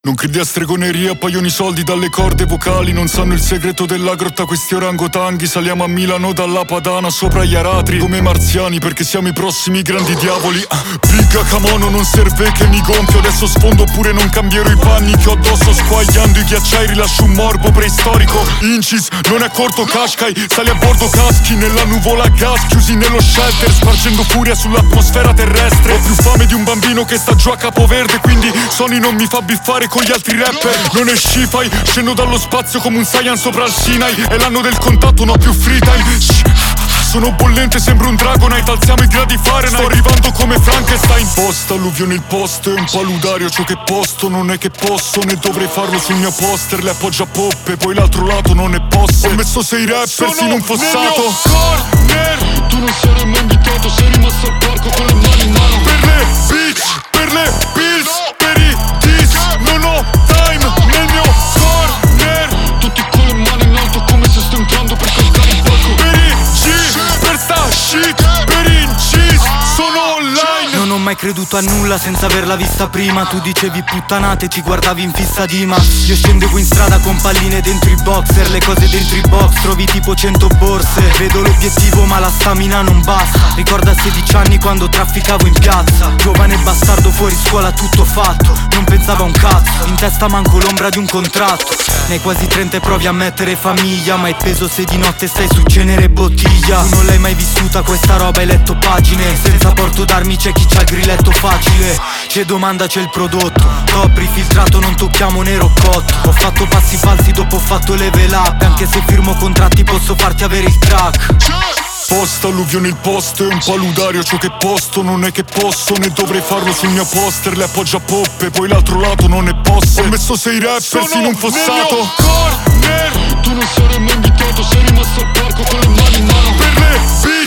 Non credi a stregoneria, appaiono i soldi dalle corde vocali. Non sanno il segreto della grotta questi orangotanghi. Saliamo a Milano dalla Padana sopra gli aratri come marziani, perché siamo i prossimi grandi diavoli. Bigga Camono, non serve che mi gonfio. Adesso sfondo oppure non cambierò i panni che ho addosso. Squagliando i ghiacciai rilascio un morbo preistorico. Incis, non è corto Kashkai. Sali a bordo caschi nella nuvola a gas. Chiusi nello shelter spargendo furia sull'atmosfera terrestre. Ho più fame di un bambino che sta giù a Capoverde, quindi Sony non mi fa biffare con gli altri rapper. Non è sci-fi, scendo dallo spazio come un Saiyan sopra il Sinai. È l'anno del contatto, non ho più free time. Sono bollente, sembro un Dragonite. Alziamo i gradi Fahrenheit. Sto arrivando come Frankenstein. Posta, alluvione il posto, è un paludario ciò che posto. Non è che posso, né dovrei farlo sul mio poster. Le appoggio a poppe, poi l'altro lato non è posso. Ho messo 6 rapper in un fossato. Corner, tu non sarai mai invitato. Sei rimasto al parco con le mani in mano. Per le bitch, per le pills, per i dis. Non ho time nel mio corner. Tutti con le mani in alto come se sto entrando per calcare il palco. Per i G, per sta shit, per incis, sono online. Non ho mai creduto a nulla senza averla vista prima. Tu dicevi puttanate, ci guardavi in fissa Dima. Io scendevo in strada con palline dentro i boxer. Le cose dentro i box, trovi tipo 100 borse. Vedo l'obiettivo ma la stamina non basta. Ricorda a 16 anni quando trafficavo in piazza. Giovane bastardo fuori scuola tutto fatto. Non pensavo a un cazzo, in testa manco l'ombra di un contratto. Nei quasi 30 provi a mettere famiglia, ma hai peso se di notte stai su cenere e bottiglia. Tu non l'hai mai vissuta questa roba, hai letto pagine. Senza porto d'armi c'è chi c'ha il grilletto facile. C'è domanda, c'è il prodotto. Copri filtrato, non tocchiamo nero cotto. Ho fatto passi falsi, dopo ho fatto level up. Anche se firmo contratti posso farti avere il crack. Posta, alluvione il posto, è un paludario ciò che posto. Non è che posso, né dovrei farlo sul mio poster. Le appoggio a poppe, poi l'altro lato non è posso. Ho messo 6 rapper in un fossato. Corner, tu non sarai mai invitato. Sei rimasto al parco con le mani in mano. Per le